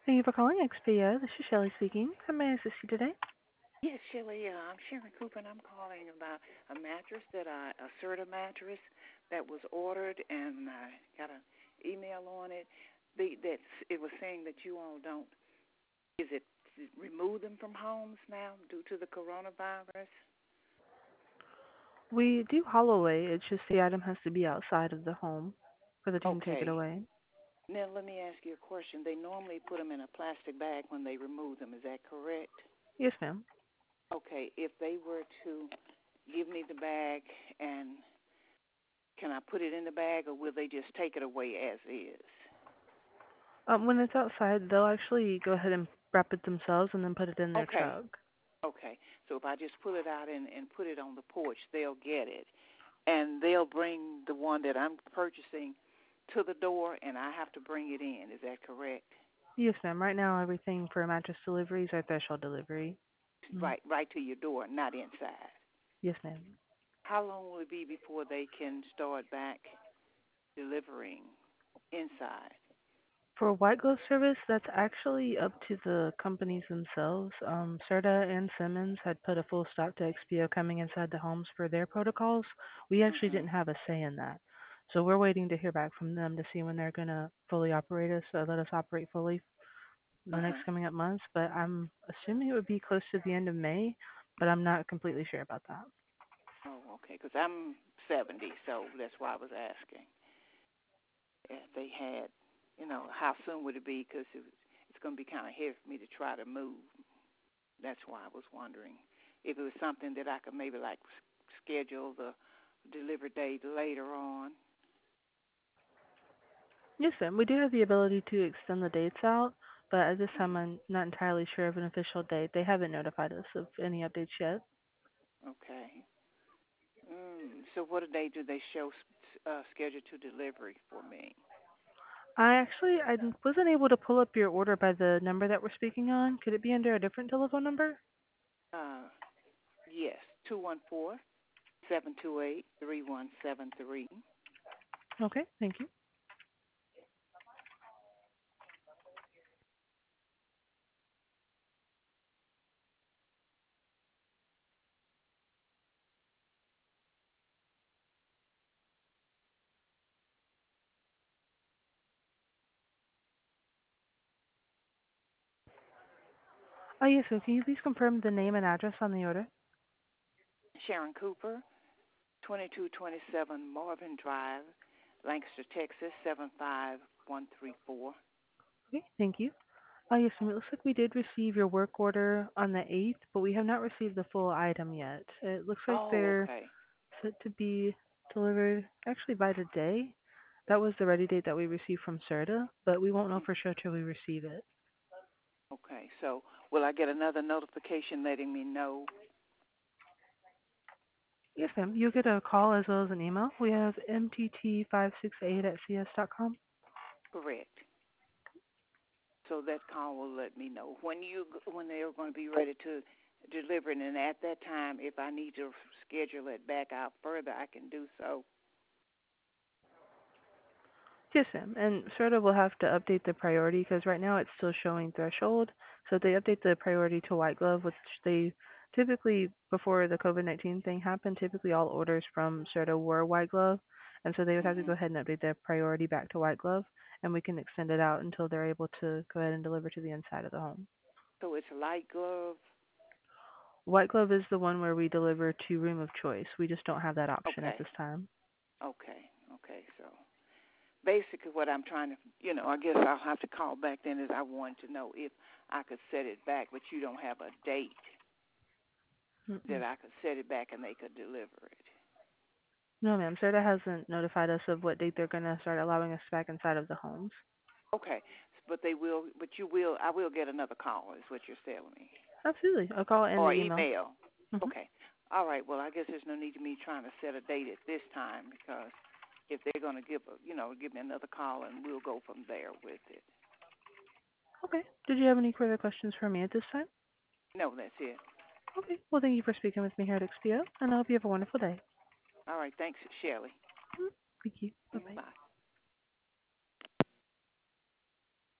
Thank you for calling XPO. This is Shelley speaking. How may I assist you today? Yes, Shirley, I'm Sharon Cooper, and I'm calling about a mattress a Serta mattress that was ordered, and I got an email on it. It was saying that you all don't, is it remove them from homes now due to the coronavirus? We do Holloway. It's just the item has to be outside of the home for the team to take it Okay. away. Now, let me ask you a question. They normally put them in a plastic bag when they remove them. Is that correct? Yes, ma'am. Okay. If they were to give me the bag, and can I put it in the bag, or will they just take it away as is? When it's outside, they'll actually go ahead and wrap it themselves and then put it in their Okay. truck. Okay. So if I just pull it out and put it on the porch, they'll get it. And they'll bring the one that I'm purchasing to the door, and I have to bring it in. Is that correct? Yes, ma'am. Right now, everything for mattress deliveries are threshold delivery. Mm. Right to your door, not inside. Yes, ma'am. How long will it be before they can start back delivering inside? For white glove service, that's actually up to the companies themselves. Serta and Simmons had put a full stop to XPO coming inside the homes for their protocols. We actually Mhm. didn't have a say in that. So we're waiting to hear back from them to see when they're going to fully operate us, let us operate fully the next Uh-huh. coming up months. But I'm assuming it would be close to the end of May, but I'm not completely sure about that. Oh, okay. Because I'm 70, so that's why I was asking if they had, how soon would it be? Because it's going to be kind of heavy for me to try to move. That's why I was wondering if it was something that I could maybe like schedule the delivery date later on. Yes, ma'am. We do have the ability to extend the dates out, but at this time Mm. I'm not entirely sure of an official date. They haven't notified us of any updates yet. Okay. So what date do they show scheduled to delivery for me? I wasn't able to pull up your order by the number that we're speaking on. Could it be under a different telephone number? Uh, yes, 214-728-3173. Okay, thank you. Oh yes, so can you please confirm the name and address on the order? Sharon Cooper, 2227 Marvin Drive, Lancaster, Texas, 75134. Okay, thank you. Oh yes, and it looks like we did receive your work order on the 8th, but we have not received the full item yet. It looks like Oh, they're okay. set to be delivered actually by today. That was the ready date that we received from Serta, but we won't know for sure till we receive it. Okay, so will I get another notification letting me know? Yes, ma'am. You'll get a call as well as an email. We have mtt568@cs.com. Correct. So that call will let me know when they're going to be ready to deliver it, and at that time, if I need to schedule it back out further, I can do so. Yes, ma'am. And Serta will have to update the priority because right now it's still showing threshold. So if they update the priority to white glove, which they typically, before the COVID-19 thing happened, typically all orders from Serta were white glove. And so they would have to go Mhm. ahead and update their priority back to white glove, and we can extend it out until they're able to go ahead and deliver to the inside of the home. So it's light glove. White glove is the one where we deliver to room of choice. We just don't have that option at Okay. this time. Okay. So basically, what I'm trying to, I guess I'll have to call back then is I wanted to know if I could set it back, but you don't have a date that Mm-mm. I could set it back and they could deliver it. No, ma'am. Serta hasn't notified us of what date they're going to start allowing us back inside of the homes. Okay, but they will, but you will, I will get another call, is what you're telling me, Absolutely. A call and the or email. email. Hmm. Okay, all right. Well, I guess there's no need to me trying to set a date at this time because if they're going to give me another call and we'll go from there with it. Okay. Did you have any further questions for me at this time? No, that's it. Okay. Well, thank you for speaking with me here at XPO, and I hope you have a wonderful day. All right, thanks, Shelley. Mhm. Thank you. Bye-bye. Bye.